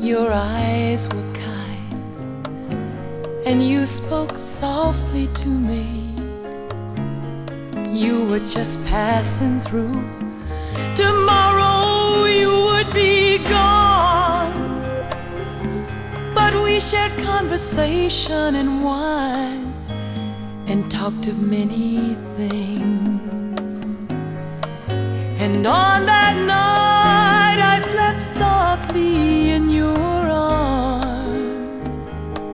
Your eyes were kind, and you spoke softly to me. You were just passing through. Tomorrow you would be gone, but we shared conversation and wine and talked of many things. And on that night